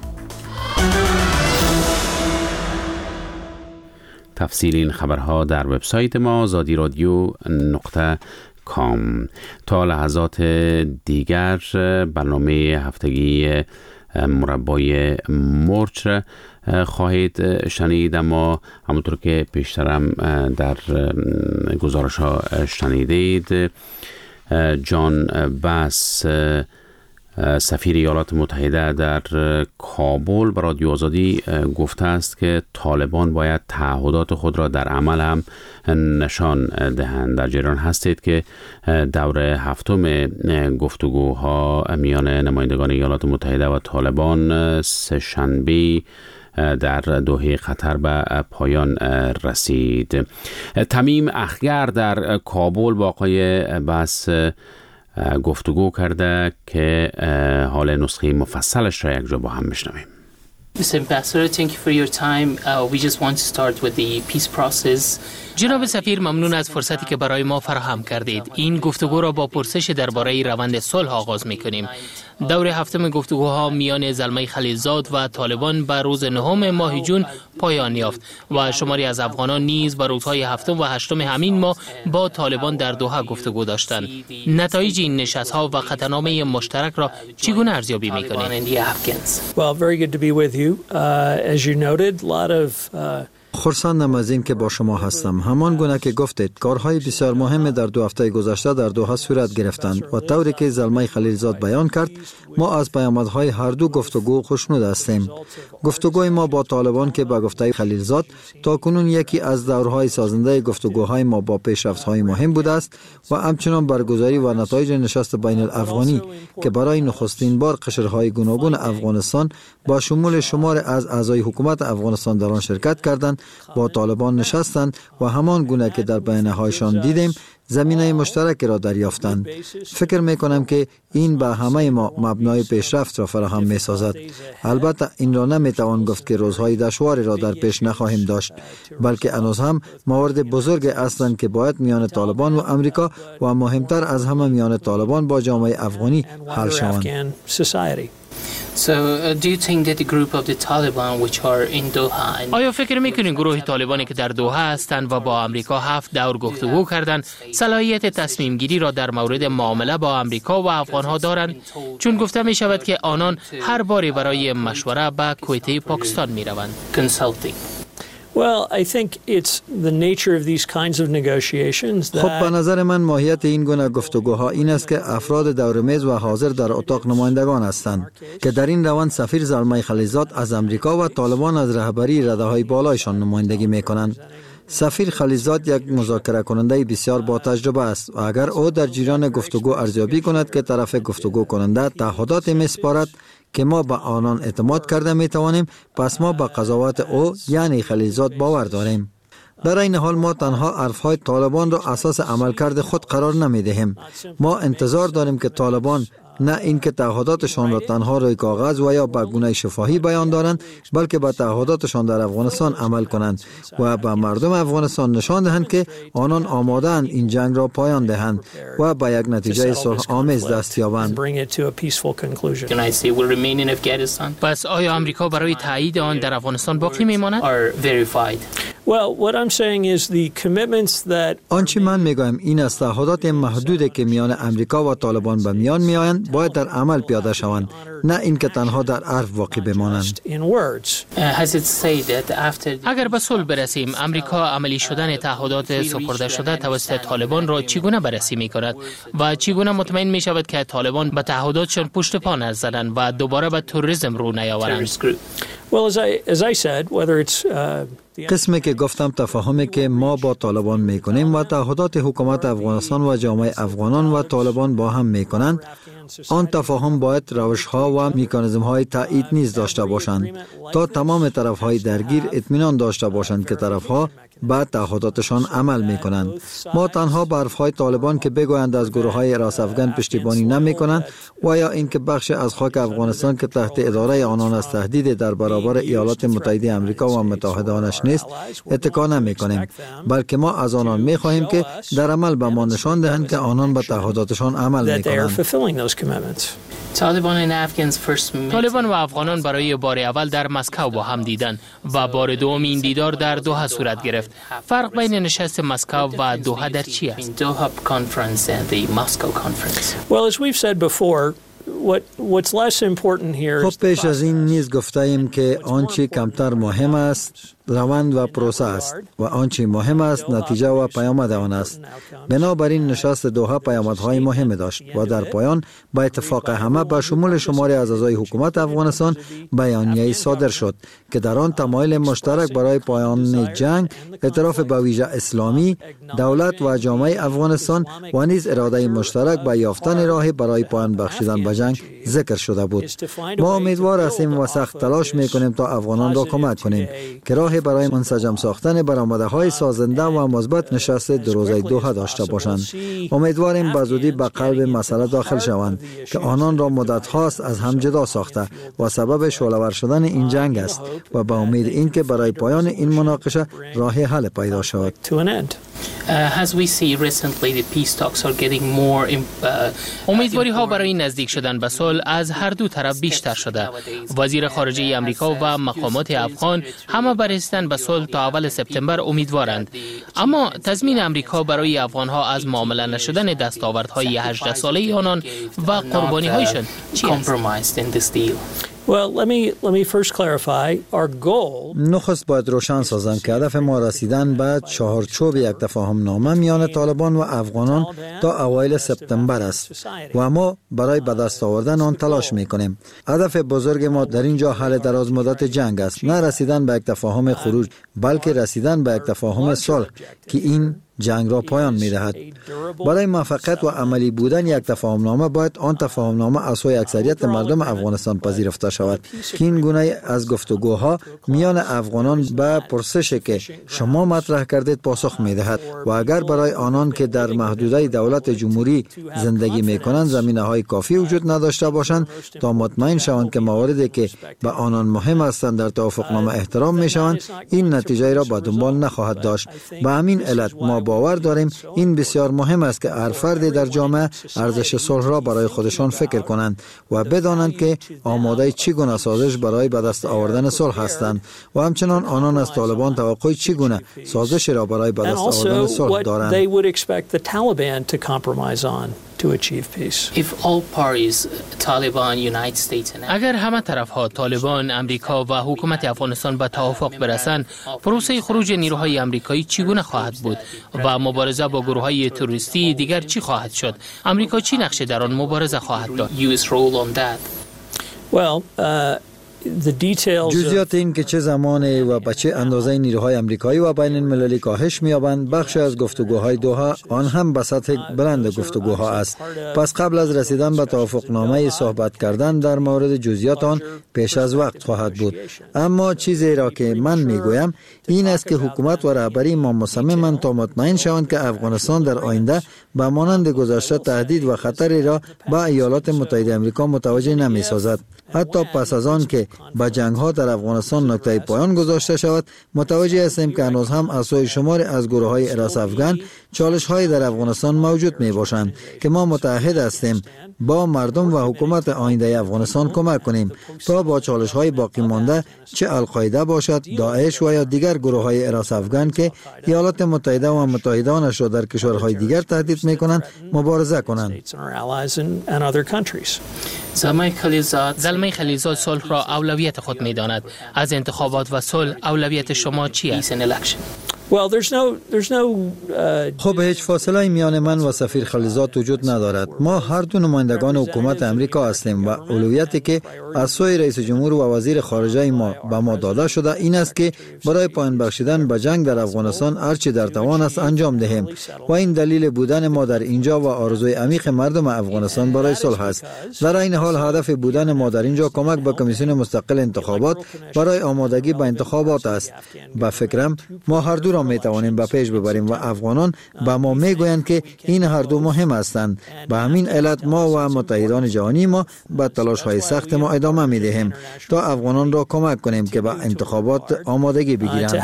تفصیل این خبرها در وبسایت ما آزادی رادیو نقطه کام. تا لحظات دیگر برنامه هفتگی مربای مرچ خواهید شنید، اما همونطور که پیشترم در گزارش ها شنیدید، جان باس سفیر ایالات متحده در کابل به رادیو آزادی گفته است که طالبان باید تعهدات خود را در عمل هم نشان دهند. در جریان هستید که دور هفتم گفتگوها میان نمایندگان ایالات متحده و طالبان سه شنبه در دوحه قطر به پایان رسید. تمیم اخگر در کابل با آقای باس گفتگو کرده که حال نسخه مفصلش را یک جا با هم بشنویم.
Mister Ambassador, thank you for your time. Uh, we just want to start with the peace process. جناب سفیر، ممنون از فرصتی که برای ما فراهم کردید. این گفتگو را با پرسش درباره روند صلح آغاز می‌کنیم. دور هفتم گفتگوها میان زلمه خلیلزاد و طالبان به روز نهم ماه جون پایان یافت و شماری از افغانان نیز به روزهای هفتم و هشتم همین ماه با طالبان در دوحه گفتگو داشتند. نتایج این نشست‌ها و خطرنامه مشترک را چگونه ارزیابی می‌کنید؟
Well, very good to be with you. Uh, as you noted, a lot of uh,
خرسندم از این که با شما هستم. همان گونه که گفتید، کارهای بسیار مهم در دو هفته گذشته در دوحه صورت گرفتند و طوری که زلمه خلیلزاد بیان کرد، ما از پیامدهای هر دو گفتگو خوشنود هستیم. گفتگوی ما با طالبان که به گفته خلیلزاد تاکنون یکی از دورهای سازنده گفتگوهای ما با پیشرفت‌های مهم بوده است و همچنان برگزاری و نتایج نشست بین الافغانی که برای نخستین بار قشرهای گوناگون افغانستان با شمول شمار از اعضای حکومت افغانستان در آن شرکت کردند با طالبان نشستند و همان گونه که در بیانیه‌هایشان دیدیم زمینه مشترک را دریافتند. فکر می کنم که این به همه ما مبنای پیشرفت را فراهم می سازد. البته این را نمی توان گفت که روزهای دشواری را در پیش نخواهیم داشت، بلکه هنوز هم موارد بزرگ هستند که باید میان طالبان و امریکا و مهمتر از همه میان طالبان با جامعه افغانی حل شوند.
So, uh, do you think that the group of the Taliban which are in Doha and... آیا فکر میکنین گروه طالبانی که در دوحه هستند و با امریکا هفت دور گفتگو کردند صلاحیت تصمیم گیری را در مورد معامله با امریکا و افغانها دارند؟ چون گفته می شود که آنان هر باری برای مشوره به کویته پاکستان می روند. Consulting.
Well, I think it's the nature of these kinds of negotiations that...
خب به نظر من ماهیت این گونه گفتگوها این است که افراد دور میز و حاضر در اتاق نمایندگان هستند که در این روند سفیر زلمه خلیلزاد از امریکا و طالبان از رهبری رده‌های بالایشان نمایندگی می‌کنند. سفیر خلیلزاد یک مذاکره کننده بسیار با تجربه است و اگر او در جریان گفتگو ارزیابی کند که طرف گفتگو کننده تعهدات می‌سپارد که ما به آنان اعتماد کرده می توانیم، پس ما به قضاوت او یعنی خلیلزاد باور داریم. در این حال ما تنها حرفهای طالبان را اساس عملکرد خود قرار نمی دهیم. ما انتظار داریم که طالبان نه اینکه تعهداتشان را تنها روی کاغذ و یا به گونه شفاهی بیان دارند، بلکه به تعهداتشان در افغانستان عمل کنند و به مردم افغانستان نشان دهند که آنان آماده‌اند این جنگ را پایان دهند و به یک نتیجه صلح آمیز دست یابند.
پس آیا آمریکا برای تایید آن در افغانستان باقی میماند؟
آنچه من میگویم این است تعهدات محدودی که میان امریکا و طالبان به میان میآیند باید در عمل پیاده شوند، نه اینکه تنها در حرف باقی بمانند.
اگر به صلح برسیم، امریکا عملی شدن تعهدات سپرده شده توسط طالبان را چگونه بررسی میکند و چگونه مطمئن می شود که طالبان به تعهداتشان پشت پا نزدند و دوباره به تروریسم رو نیاورند؟
قسمی که گفتم تفاهمی که ما با طالبان میکنیم و تعهدات حکومت افغانستان و جامعه افغانان و طالبان با هم میکنند، آن تفاهم باید روش ها و میکانیزم های تایید نیز داشته باشند تا تمام طرف های درگیر اطمینان داشته باشند که طرف ها به تعهداتشان عمل میکنند. ما تنها به حرفهای طالبان که بگویند از گروه های راس افغان پشتیبانی نمی کنند و یا اینکه بخش از خاک افغانستان که تحت اداره آنان از تهدید در برابر ایالات متحده آمریکا و متحدانش نیست اتکا نمی کنیم، بلکه ما از آنان می خواهیم که در عمل به ما نشان دهند که آنان به تعهداتشان عمل می کنند.
طالبان و افغانان برای بار اول در مسکو با هم دیدند و بار دوم این دیدار در دوحه صورت گرفت. فرق بین نشست مسکو و دوحه در چی است؟
خب پیش از این نیز گفته ایم که آنچه کمتر مهم است روند و پروسه است و آنچه مهم است نتیجه و پیامد آن است. بنابراین نشست دوحه پیامدهای مهم داشت و در پایان با اتفاق همه به شمول شماری از اعضای حکومت افغانستان بیانیه‌ای صادر شد که در آن تمایل مشترک برای پایان جنگ، اعتراف به ویژه اسلامی، دولت و جامعه افغانستان و نیز اراده مشترک به یافتن راهی برای پایان بخشیدن به جنگ ذکر شده بود. ما امیدوار هستیم و سخت تلاش می‌کنیم تا افغانان را کمک کنیم که راه برای منسجم ساختن برآمدهای سازنده و مثبت نشست دو روزه دوحه داشته باشند. امیدواریم به زودی به قلب مسئله داخل شوند که آنان را مدت هاست از هم جدا ساخته و سبب شعله‌ور شدن این جنگ است و به امید اینکه برای پایان این مناقشه راه حل پیدا شود.
امیدواری ها برای نزدیک شدن به صلح از هر دو طرف بیشتر شده. وزیر خارجه آمریکا و مقامات افغان همه بر رسیدن به صلح تا اول سپتامبر امیدوارند. اما تضمین آمریکا برای افغان ها از معامله نشدن دستاوردهای هجده ساله آنان و قربانی هایشان چی است؟
Well, let me let me first clarify our goal.
نخست باید روشن سازم که هدف ما رسیدن به چهارچوب یک تفاهم نامه میان طالبان و افغانان تا اوایل سپتامبر است و ما برای به دست آوردن آن تلاش میکنیم. هدف بزرگ ما در اینجا حل دراز مدت جنگ است، نه رسیدن به یک تفاهم خروج، بلکه رسیدن به یک تفاهم صلح که این جنگ را پایان می دهد. برای موفقیت و عملی بودن یک تفاهم نامه باید آن تفاهم نامه از سوی اکثریت مردم افغانستان پذیرفته شود که این گونه از گفتگوها میان افغانان به پرسشی که شما مطرح کردید پاسخ می دهد و اگر برای آنان که در محدوده دولت جمهوری زندگی می کنند زمینه های کافی وجود نداشته باشند تا مطمئن شوند که مواردی که به آنان مهم هستند در توافق نامه احترام می شوند، این نتیجه را به دنبال نخواهد داشت. به همین علت ما باور داریم این بسیار مهم است که هر فردی در جامعه ارزش صلح را برای خودشان فکر کنند و بدانند که آماده چگونه سازش برای به دست آوردن صلح هستند و همچنان آنان از طالبان توقع چگونه سازشی را برای به دست آوردن صلح دارند.
اگر همه طرف ها طالبان، امریکا و حکومت افغانستان به توافق برسند، پروسه خروج نیروهای امریکایی چگونه خواهد بود و مبارزه با گروه های تروریستی دیگر چی خواهد شد؟ امریکا چی نقشه در آن مبارزه خواهد داشت؟
Well, uh,
جزئیات این که چه زمانی و به چه اندازه نیروهای امریکایی و بین المللی کاهش می‌یابند بخش از گفتگوهای دوحه آن هم به سطح بلند گفتگوها است. پس قبل از رسیدن به توافقنامه صحبت کردن در مورد جزئیات آن پیش از وقت خواهد بود. اما چیزی را که من میگویم این است که حکومت و رهبری ما مصممند تا مطمئن شوند که افغانستان در آینده به مانند گذشته تهدید و خطری را به ایالات متحده آمریکا متوجه نمی‌سازد. حتی پس از آن که با جنگ ها در افغانستان نقطه پایان گذاشته شود متوجه هستیم که هنوز هم از سوی شمار از گروه های حراس افغان چالش های در افغانستان موجود می باشند که ما متحد هستیم با مردم و حکومت آینده افغانستان کمک کنیم تا با چالش های باقی مانده چه القاعده باشد، داعش و یا دیگر گروه های حراس افغان که ایالات متحده و متحدانش را در کشورهای دیگر تهدید می کنند مبارزه کنند.
زلمه خلیزاد صلح را اولویت خود می داند. از انتخابات و صلح اولویت شما چی است؟
خب هیچ فاصله میان من و سفیر خلیزاد وجود ندارد. ما هر دو نمایندگان حکومت امریکا هستیم و اولویتی که از سوی رئیس جمهور و وزیر خارجه ما به ما داده شده این است که برای پایان بخشیدن به جنگ در افغانستان هر چه در توان است انجام دهیم و این دلیل بودن ما در اینجا و آرزوی عمیق مردم افغانستان برای صلح است. در این حال هدف بودن ما در اینجا کمک به کمیسیون مستقل انتخابات برای آمادگی به انتخابات است. به فکرم ما هر دو می توانیم به پیش ببریم و افغانان به ما می گویند که این هر دو مهم هستند. به همین علت ما و متحدان جهانی ما به تلاش های سخت ما ادامه می دهیم تا افغانان را کمک کنیم که به انتخابات آمادگی بگیرند.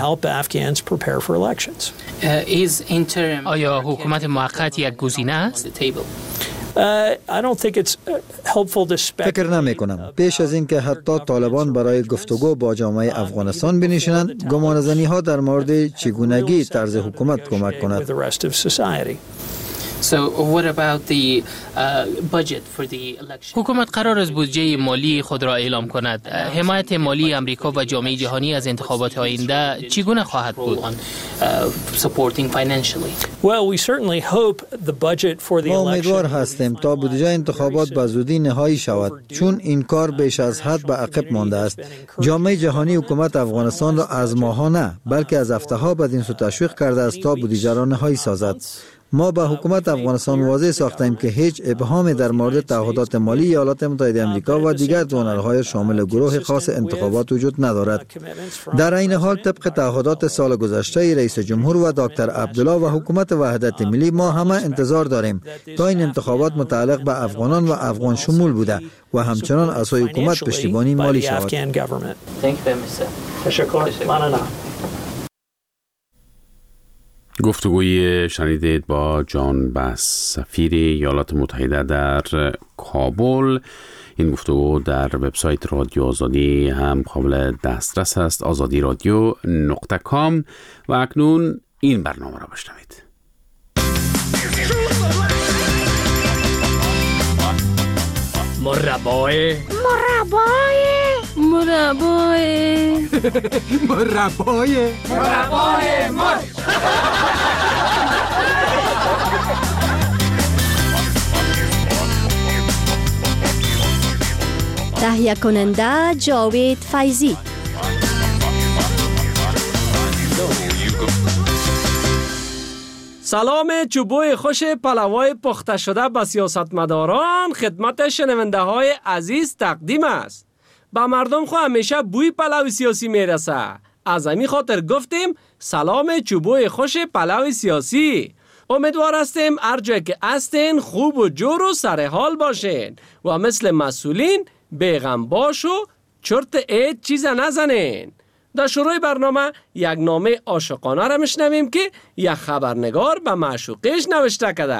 آیا حکومت موقت یک گزینه است؟
فکر نمی کنم. پیش از اینکه حتی طالبان برای گفتگو با جامعه افغانستان بنشینند، گمانه‌زنی ها در مورد چگونگی طرز حکومت کمک کند.
حکومت قرار است بودجه مالی خود را اعلام کند. حمایت مالی امریکا و جامعه جهانی از انتخابات آینده چگونه خواهد بود؟
ما امیدوار هستیم تا بودجه انتخابات به زودی نهایی شود، چون این کار بیش از حد به عقب مانده است. جامعه جهانی حکومت افغانستان را از ماها نه بلکه از هفته‌ها بدین سو تشویق کرده است تا بودجه را نهایی سازد. ما به حکومت افغانستان واضح ساختیم که هیچ ابهامی در مورد تعهدات مالی ایالات متحده آمریکا و دیگر دونرهای شامل گروه خاص انتخابات وجود ندارد. در این حال طبق تعهدات سال گذشته رئیس جمهور و دکتر عبدالله و حکومت وحدت ملی ما همه انتظار داریم تا این انتخابات متعلق به افغانان و افغان شمول بوده و همچنان از سوی حکومت پشتیبانی مالی شود.
گفتگوی شنیدید با جان بس سفیر ایالات متحده در کابل. این گفتگو در وبسایت رادیو آزادی هم قابل دسترس است، آزادی رادیو نقطه کام. و اکنون این برنامه را بشنوید.
مربای
مربای مربای مربای مربای مر
تهیه کننده جاوید فیضی.
سلام چوبوی خوش پلوای پخته شده به سیاستمداران خدمت شنونده های عزیز تقدیم است. به مردم خو همیشه بوی پلو سیاسی میرسه. از همین خاطر گفتیم سلام چوبوی خوش پلو سیاسی. امیدوار هستیم هر جای که هستین خوب و جور و سر حال باشین و مثل مسئولین بیغم باش و چرت اید چیز نزنین. در شروع برنامه یک نامه عاشقانه را میشنویم که یک خبرنگار به معشوقش نوشته کرده.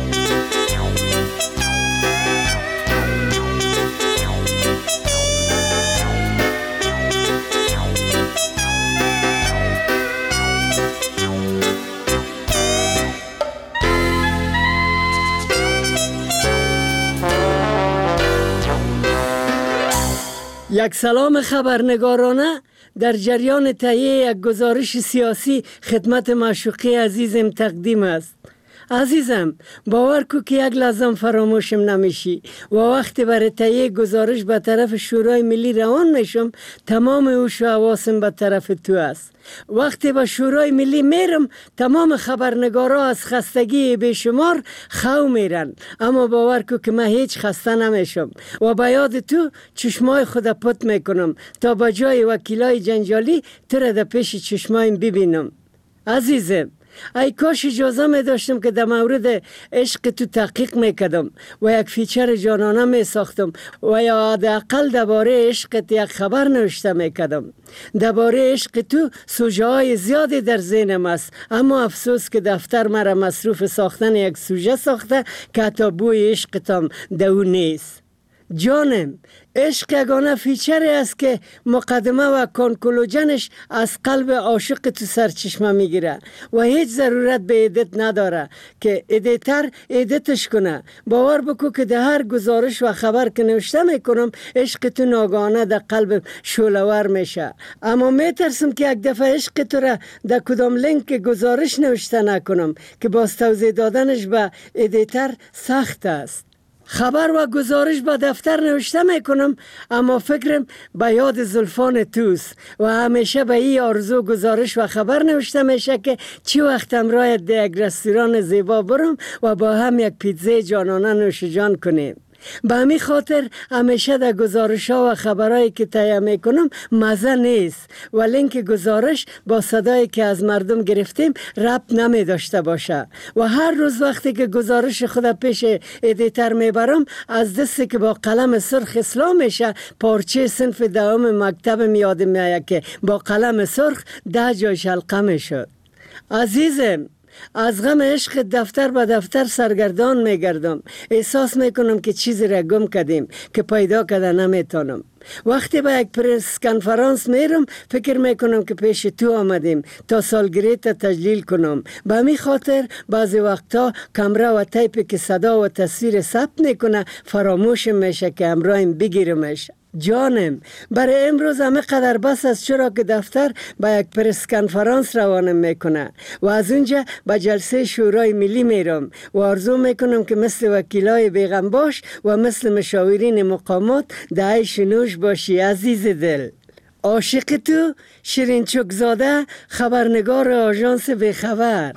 یک سلام خبرنگارانه در جریان تهیه یک گزارش سیاسی خدمت معشوقه عزیزم تقدیم است. عزیزم باور کو که یک لحظه فراموشم نمیشی و وقتی برای تهیه گزارش به طرف شورای ملی روان میشم تمام هوش و حواسم به طرف تو است. وقتی به شورای ملی میرم تمام خبرنگارا از خستگی بیشمار خو میرن، اما باور کو که من هیچ خسته نمیشم و به یاد تو چشمای خود پت میکنم تا به جای وکیلای جنجالی تو را در پیش چشمایم ببینم. عزیزم ای کاش اجازه می داشتم که در مورد عشق تو تحقیق می کردم و یک فیچر جانانه می ساختم و یا حداقل درباره عشقت یک خبر نوشته می کردم. درباره عشق تو سوژه های زیادی در ذهنم است، اما افسوس که دفتر مرا مصروف ساختن یک سوژه ساخته که حتی بوی عشقتم در او نیست. جانم عشق یگانه فیچری است که مقدمه و کانکلوژنش از قلب عاشق تو سرچشمه میگیره و هیچ ضرورت به ادیت نداره که ادیتر ادیتش کنه. باور بکو که در هر گزارش و خبر که نوشته میکنم عشق تو ناگهانه در قلب شعله‌ور میشه، اما میترسم که یک دفعه عشق تو را در کدام لینک گزارش نوشته نکنم که باز توضیح دادنش به ادیتر سخت است. خبر و گزارش با دفتر نوشته میکنم اما فکرم به یاد زلفان توست و همیشه به این آرزو گزارش و خبر نوشته میشه که چی وقت امرایت در یک رستوران زیبا برم و با هم یک پیتزای جانانه نوش جان کنیم. به همین خاطر همیشه در گزارش ها و خبرهایی که تهیه میکنم مزه نیست و لینک گزارش با صدایی که از مردم گرفتیم ربط نمی داشته باشه و هر روز وقتی که گزارش خود پیش ادیتر میبرم از دستی که با قلم سرخ اصلاح میشه پارچه صنف دوم مکتب میاد میآید که با قلم سرخ ده جایش حلقه میشد. عزیزم از غم عشق دفتر به دفتر سرگردان میگردم، احساس میکنم که چیزی را گم کردیم که پیدا کرده نمیتونم. وقتی به یک پرس کنفرانس میرم فکر میکنم که پیش تو آمدیم تا سالگرد تجلیل کنم. به همین خاطر بعضی وقتا کامرا و تیپی که صدا و تصویر ثبت میکنه فراموش میشه که همراهیم بگیرمش. جانم برای امروز همه قدر بس است، چرا که دفتر به یک پرس کنفرانس روانم میکنه و از اونجا به جلسه شورای ملی میرم و آرزو میکنم که مثل وکیلای بیغم باش و مثل مشاورین مقامات در عیش نوش باشی. عزیز دل عاشق تو شیرین چوکزاده، خبرنگار آژانس بیخبر.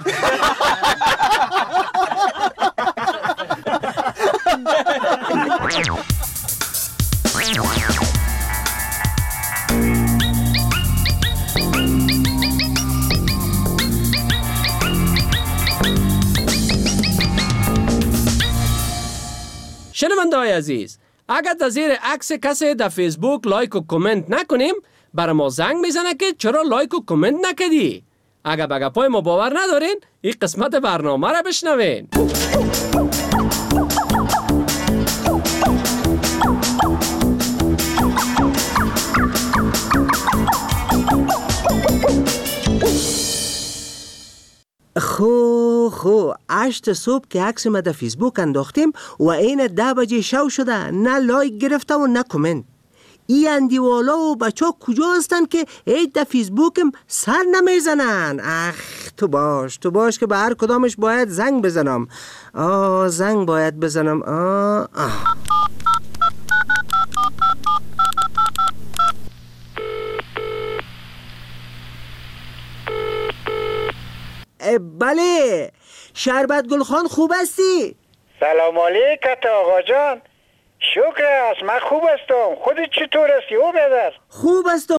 شنونده‌های عزیز، اگر در زیر عکس کسی در فیسبوک لایک و کامنت نکنیم برای ما زنگ میزنه که چرا لایک و کامنت نکردی. اگر به گپای ما باور ندارین این قسمت برنامه را بشنوین.
خو خو هشت صبح که عکس ما در فیسبوک انداختیم و این ده بجه شو شده نه لایک گرفته و نه کامنت. این اندیوالا و بچه ها کجا هستن که هیچ در فیسبوکم سر نمیزنن؟ اخ تو باش تو باش که به هر کدامش باید زنگ بزنم. آه زنگ باید بزنم. آه آه بله شربت گلخان خوب هستی؟
سلام علیکم آقا جان. شکر است من خوب هستم. خودت چطور هستی او بدر؟
خوب هستم